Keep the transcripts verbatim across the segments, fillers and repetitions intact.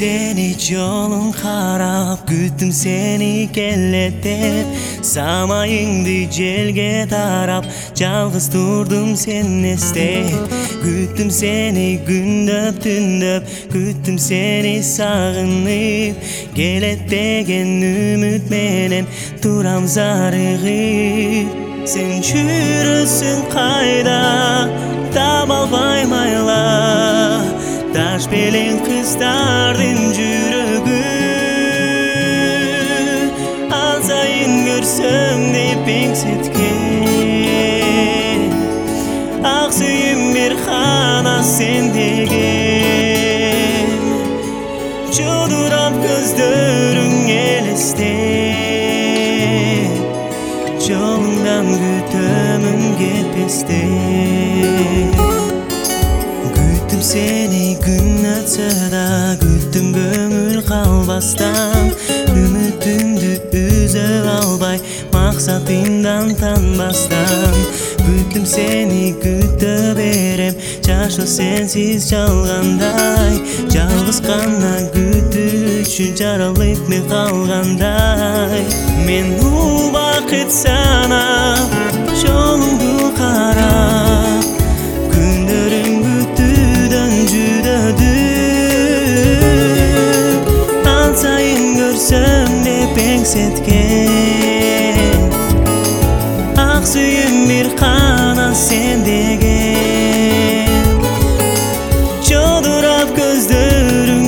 seni yolun karab, güttüm seni kellet dep. Samayыңды jelge tarap, жалгыз турдum sen estep. Güttüm seni gündöp түндөп, güttüm seni sagынып. Келет деген үмүт менен турам зарыгып. Sen жүрөсүң кайда, таба албай майла. Taş belen kızdardın жүрөгү, алсайын көрсөң деп эңсеткен. Ак сүйүм бир гана сендеген, жолдурап көздөрүң элестен. Жолуңдан күтөмүн кетпестен. Güttüm seni gün atsa da, güttüm gömül kalbastan. Ümütümdü üze albay, maksatından tanbastan. Güttüm seni gütte berem, çarşı sensiz çalganday. Жалгыз гана güttü üçün жаралып мен kalganday. Men ул бакыт санап, жолуңду карап, күндөрүң күтүүдөн жүдөдү. Алсайын көрсөм деп эңсеткен. Ак сүйүм бир гана сендеген. Жолдурап көздөрүң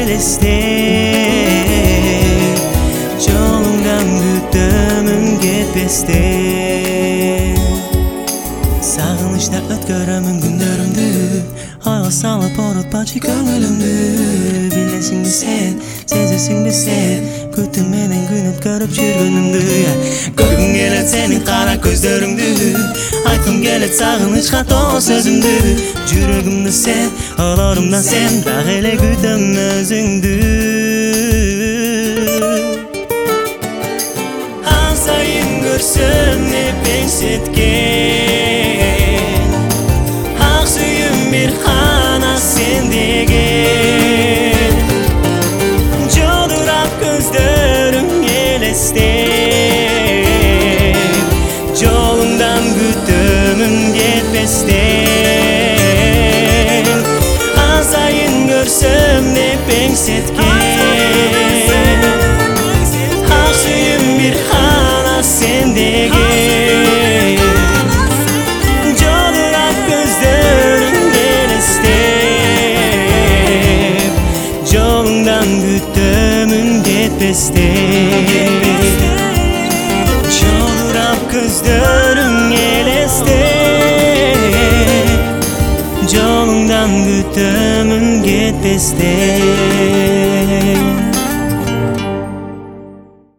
элестен. Жолуңдан күтөмүн кетпестен. Сагынычта өткөрөмүн күндөрүмдү, айга салып орутпачы көңүлүмдү. Билесиңби сен, сезесиңби сен, күтүм менен күн өткөрүп жүргөнүмдү. Көргүм келет сенин кара көздөрүңдү, айткым келет сагынычка толо сөзүмдү. Жүрөгүмдө сен, олорумдан сен, дагы эле күтөм өзүңдү. Алсайын көрсөм деп эңсеткен. Ак сүйүм бир гана сендеген. Жолдурап көздөрүң элестен. Жолуңдан күтөмүн кетпестен. Алсайын көрсөм деп эңсеткен. Ак сүйүм бир гана сендеген. Жолдурап көздөрүң элестен. Жолуңдан күтөмүн кетпестен. Жолдурап көздөрүң элестен. Жолуңдан күтөмүн кетпестен.